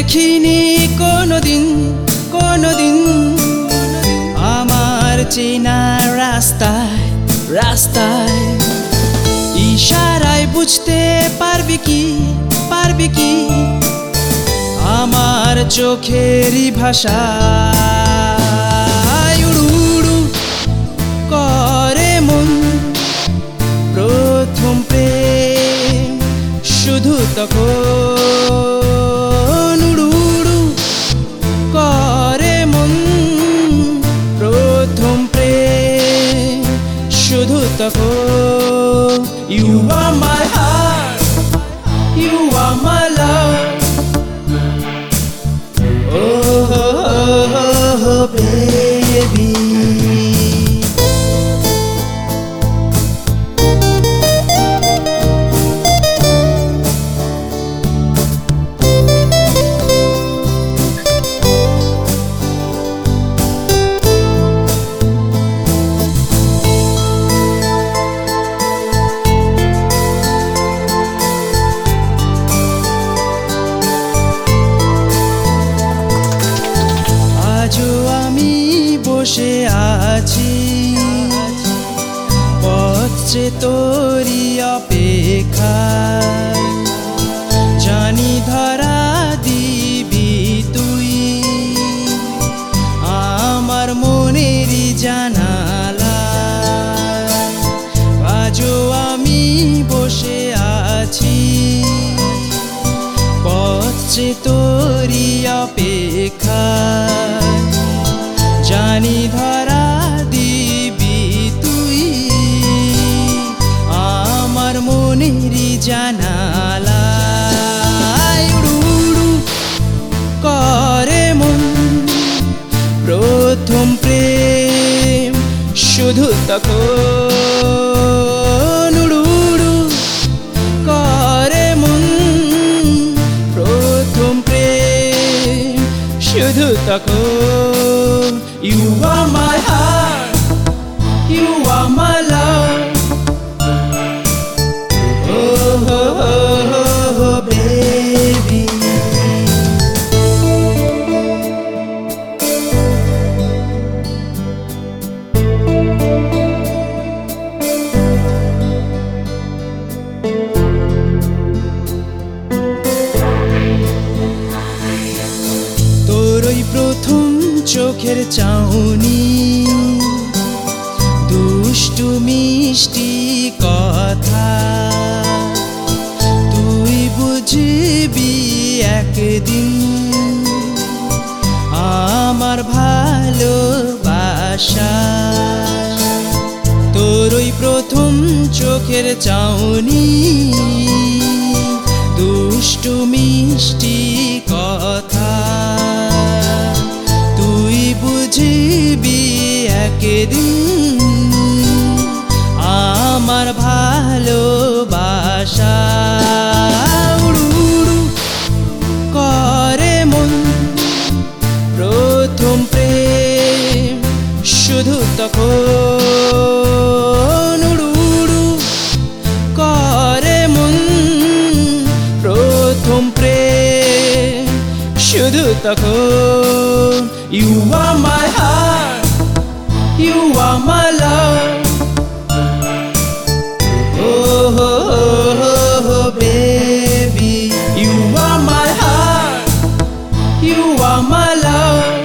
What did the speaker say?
দেখিনি কোনোদিন কোনোদিন আমার চেনা রাস্তায় রাস্তায় ইশারায় বুঝতে পারবি কি আমার চোখেরই ভাষা উড়ু উড়ু করে মন প্রথম প্রেম শুধু তখন উড়ু উড়ু করে মন প্রথম প্রেম শুধু তখন You are my heart, you are my love. Oh, oh, oh, oh baby. বসে আছি পথে তোরি অপেক্ষায় জানি ধরা দিবি তুই আমার মনেরই জানালা আজও আমি বসে আছি পথে তোরি অপেক্ষায় জানি ধরা দিবি তুই আমার মনেরই জানালা উড়ু উড়ু করে মন প্রথম প্রেম শুধু তখন উড়ু উড়ু করে মন প্রথম প্রেম শুধু তখন You are my heart, you are my love. Oh, oh, oh, oh baby. তোরই প্রথম চোখের চাউনি দুষ্টু মিষ্টি কথা তুই বুঝবি একদিন আমার ভালোবাসা তোরই প্রথম চোখের চাউনি দুষ্টু মিষ্টি কথা বুঝবি একদিন আমার ভালোবাসা উড়ু উড়ু করে মন প্রথম প্রেম শুধু তখন উড়ু উড়ু করে মন প্রথম প্রেম শুধু তখন You are my heart, you are my love. Oh, oh, oh, oh baby. You are my heart, you are my love.